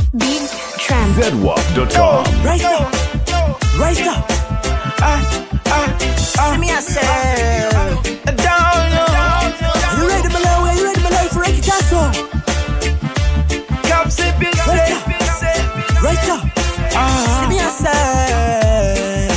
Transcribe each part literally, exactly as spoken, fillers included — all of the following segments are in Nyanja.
Big Tramp. Z W A P dot com. Rise up, rise up. Ah, ah, ah. Me I say, down low. You ready, Malawi? You ready, Malawi for Ricky Castle? Come sit, be safe, rise up. Ah, me I say.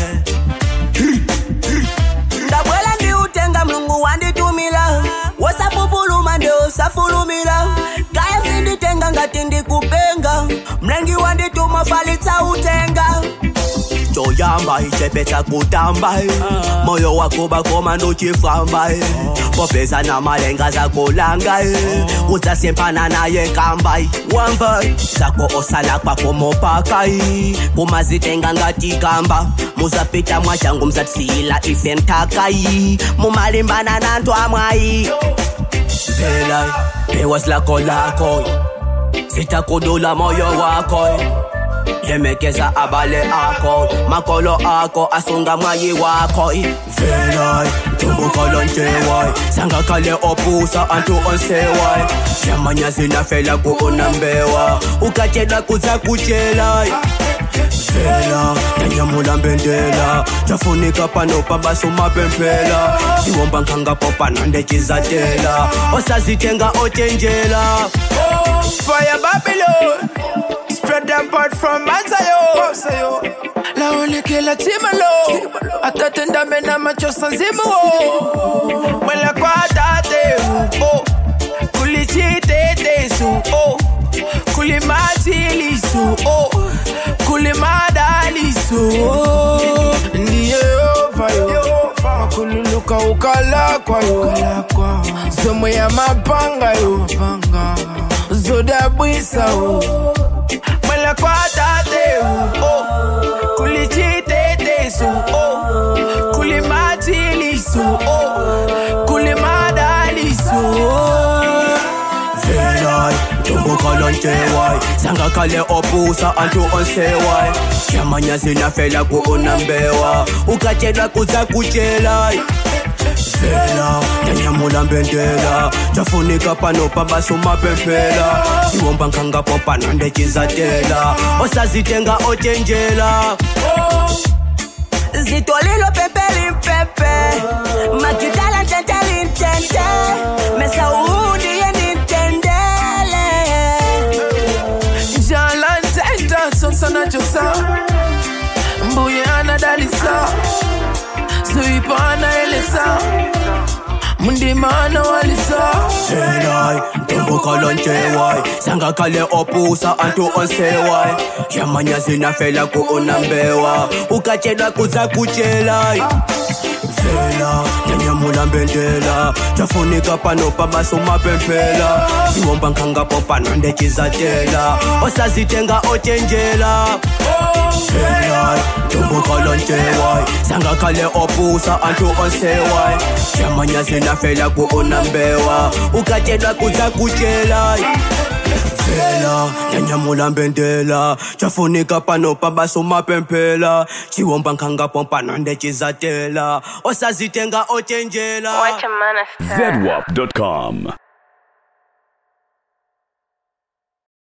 Ndabwela ndi utenga mlungu wandi tumila. Wasa pupulu mande usafulumila. Kaya zindi tenga ngati ndi kupenga. Mlengi wandi tumafalitsa utenga. Choyamba ichepeta kutamba uh. Moyo wako bakoma nuchifamba uh. Popeza na malenga za kulanga uh. Utasempana naye kamba Wamba Zako osala kwa komopaka Kumazitenga ngati kamba Muzapita mwachangu mzatsila ifentaka Mumalimbana nantu amwai Zelai Pewas lako lako Sitakudula moyo wako Yemekeza abale ako Makolo ako asunga mwayi wako Velai, tumbu kolonjewai Sanga kale opusa antu onsewai Yamanya zinafela kuunambewa Ukachela kuza kuchelai Vela, nyanyamula mbendela Chafunika pano pabasu mapempela Siwomba nkanga popa nande chizatela Osazitenga ochenjela Fire Babylon Spread them part from Manzayo La oleke la timalo Atatenda mena machosa zimu Mwela kwa tate oh Kulichite tesu oh Kulimatilisu oh Kulimadalisu oh Ndiye ovayo Makululuka ukala kwa yo Zomo ya mapanga yo Zoda bwisa oh Mwela kwa tate oh Kulichite tesu oh Kulimatilisu oh Kulimadalisu oh Velai, tumbu kolonjewai Sanga kale opusa antu onsewai Yamanya zinafela kuunambewa Ukachela kuza kuchelai Vela, nyanyamula mbendela Chafunika pano pabasu mapempela Siwomba nkanga popa nande chizatela Osazitenga ochenjela Zitolilo pepeli pepe Makitala teteli tete Mesa uudi yeni tendele Jalan tenda sonsana josa Mbuye anadalisa Suipana elesa Mundimana walisa Zelai, tumbu kolonjewai Sanga kale opusa antu onsewai Yamanya zinafela kuunambewa Ukachela kuza kuchelai Vela, nyanyamula mbendela Chafunika pano pabasu mapempela Siwomba nkanga popa nande chizatela Osazitenga ochenjela Velai, tumbu kolonjewai Sanga kale opusa antu onsewai Yamanya zinafela kuunambewa Ukachela kuza kuchelai Vela, nyanyamula mbendela Chafunika pano pabasu mapempela Chiwomba nkanga pompa nande chizatela Osazitenga ochenjela Watch a man Z W A P dot com.